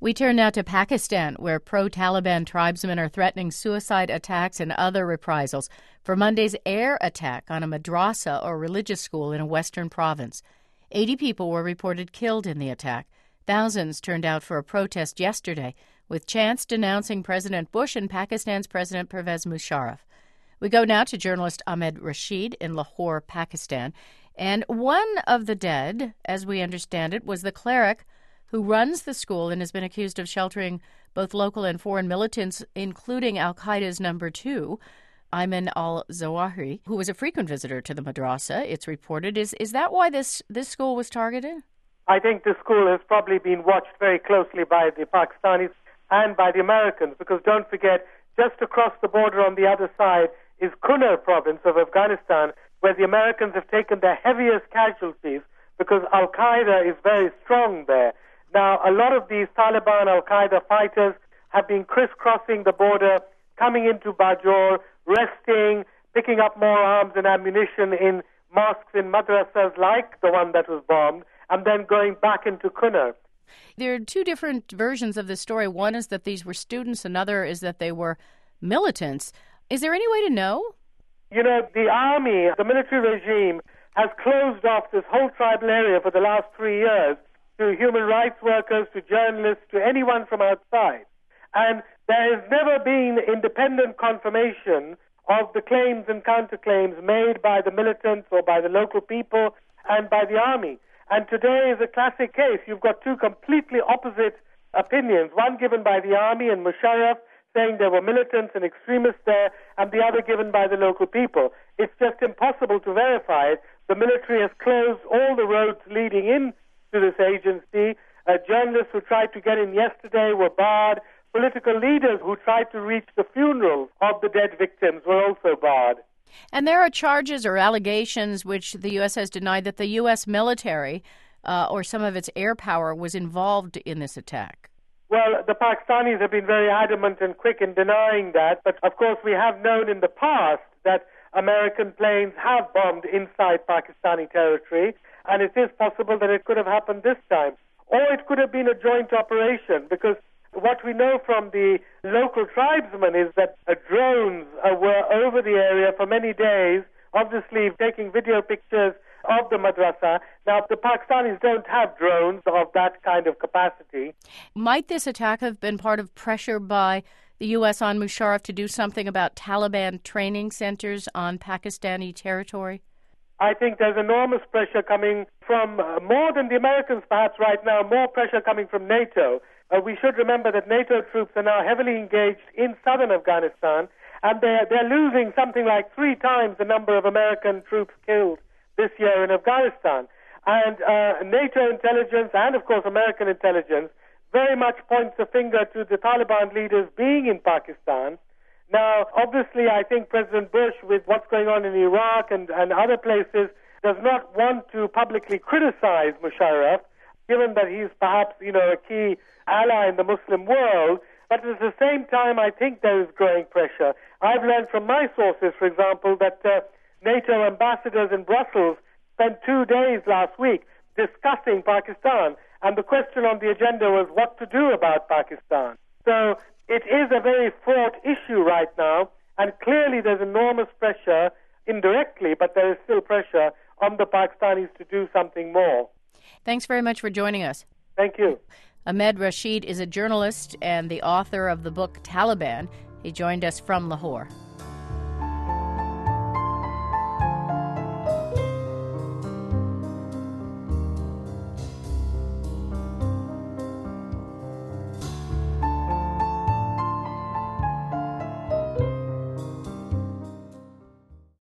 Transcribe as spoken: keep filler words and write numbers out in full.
We turn now to Pakistan, where pro-Taliban tribesmen are threatening suicide attacks and other reprisals for Monday's air attack on a madrasa or religious school in a western province. Eighty people were reported killed in the attack. Thousands turned out for a protest yesterday, with chants denouncing President Bush and Pakistan's President Pervez Musharraf. We go now to journalist Ahmed Rashid in Lahore, Pakistan. And one of the dead, as we understand it, was the cleric who runs the school and has been accused of sheltering both local and foreign militants, including al-Qaeda's number two, Ayman al-Zawahiri, who was a frequent visitor to the madrasa, it's reported. Is is that why this, this school was targeted? I think the school has probably been watched very closely by the Pakistanis and by the Americans, because don't forget, just across the border on the other side is Kunar province of Afghanistan, where the Americans have taken the heaviest casualties because al-Qaeda is very strong there. Now, a lot of these Taliban al-Qaeda fighters have been crisscrossing the border, coming into Bajor, resting, picking up more arms and ammunition in mosques, in madrasas like the one that was bombed, and then going back into Kunar. There are two different versions of this story. One is that these were students, another is that they were militants. Is there any way to know? You know, the army, the military regime, has closed off this whole tribal area for the last three years to human rights workers, to journalists, to anyone from outside. And there has never been independent confirmation of the claims and counterclaims made by the militants or by the local people and by the army. And today is a classic case. You've got two completely opposite opinions, one given by the army and Musharraf, saying there were militants and extremists there, and the other given by the local people. It's just impossible to verify it. The military has closed all the roads leading in to this agency. Uh, journalists who tried to get in yesterday were barred. Political leaders who tried to reach the funerals of the dead victims were also barred. And there are charges or allegations which the U S has denied that the U S military uh, or some of its air power was involved in this attack. Well, the Pakistanis have been very adamant and quick in denying that. But, of course, we have known in the past that American planes have bombed inside Pakistani territory, and it is possible that it could have happened this time. Or it could have been a joint operation, because what we know from the local tribesmen is that uh, drones uh, were over the area for many days, obviously taking video pictures of the madrasa. Now, the Pakistanis don't have drones of that kind of capacity. Might this attack have been part of pressure by the U S on Musharraf to do something about Taliban training centers on Pakistani territory? I think there's enormous pressure coming from, uh, more than the Americans perhaps right now, more pressure coming from NATO. Uh, we should remember that NATO troops are now heavily engaged in southern Afghanistan, and they're, they're losing something like three times the number of American troops killed this year in Afghanistan. And uh, NATO intelligence and, of course, American intelligence very much points a finger to the Taliban leaders being in Pakistan. Now, obviously, I think President Bush, with what's going on in Iraq and, and other places, does not want to publicly criticize Musharraf, given that he's perhaps, you know, a key ally in the Muslim world. But at the same time, I think there is growing pressure. I've learned from my sources, for example, that uh, NATO ambassadors in Brussels spent two days last week discussing Pakistan, and the question on the agenda was what to do about Pakistan. So it is a very fraught issue right now, and clearly there's enormous pressure, indirectly, but there is still pressure on the Pakistanis to do something more. Thanks very much for joining us. Thank you. Ahmed Rashid is a journalist and the author of the book Taliban. He joined us from Lahore.